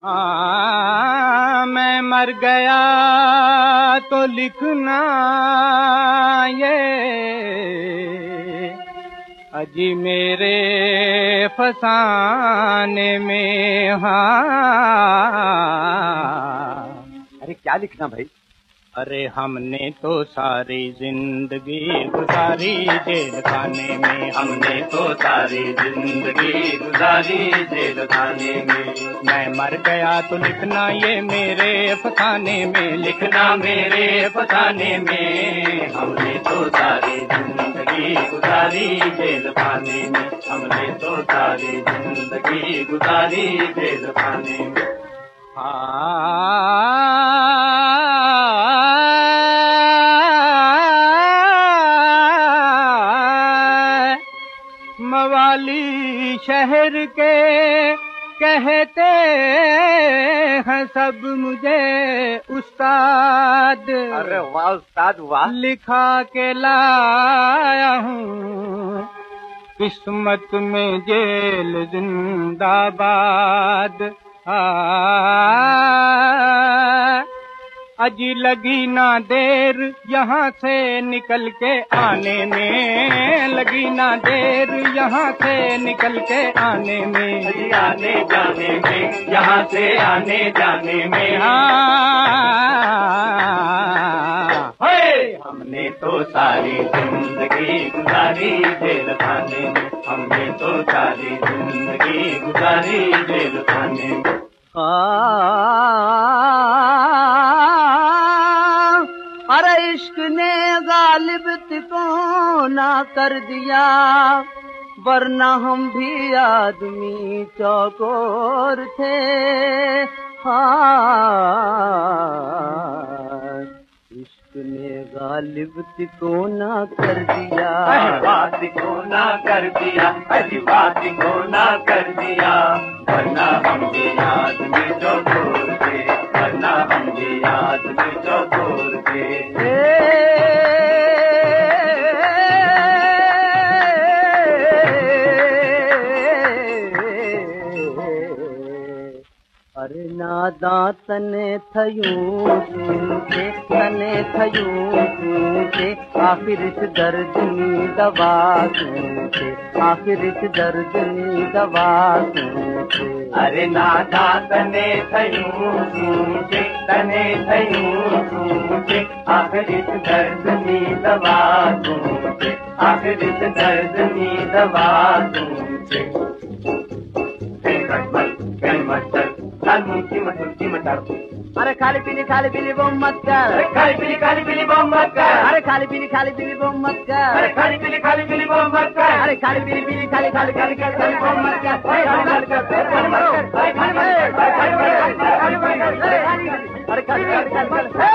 मैं मर गया तो लिखना ये अजी मेरे फसाने में। अरे क्या लिखना भाई? अरे हमने तो सारी जिंदगी गुजारी जेल खाने में, हमने तो सारी जिंदगी गुजारी जेल खाने में। मैं मर गया तो लिखना ये मेरे फसाने में, लिखना मेरे फसाने में। हमने तो सारी जिंदगी गुजारी जेल खाने में, हमने तो सारी जिंदगी गुजारी जेल खाने में। मवाली शहर के कहते हैं सब मुझे उस्ताद। अरे वाह उस्ताद वाह। लिखा के लाया हूँ किस्मत में जेल जिंदाबाद। अजी लगी ना देर यहाँ से निकल के आने में, लगी ना देर यहाँ से निकल के आने में, अजी आने जाने में, यहाँ से आने जाने में। हमने तो सारी जिंदगी गुजारी जेल खाने में, हमने तो सारी जिंदगी गुजारी जेल खाने में। अरे इश्क ने गालिब को ना कर दिया, वरना हम भी आदमी चौकोर थे। इश्क ने गालिब को ना कर दिया, बात को ना कर दिया, अजी बात को ना कर दिया, वरना हम भी आदमी चौकोर थे, वरना हम भी आदमी चौकोर थे। अरे नादा तने थयूं तूते, तने थयूं तूते, आखिर इस दर्द नी दवा तूते, आखिर इस दर्द नी दवा तूते। अरे नादा तने थयूं तूते, तने थयूं तूते, आखिर इस दर्द नी दवा तूते, आखिर इस दर्द नी दवा तूते। अरे खाली पीली बम मत कर, अरे खाली पीली बम मत कर, अरे खाली पीली बम मत कर, अरे खाली पीली बम मत कर, अरे खाली पीली खाली बम मत कर। अरे खाली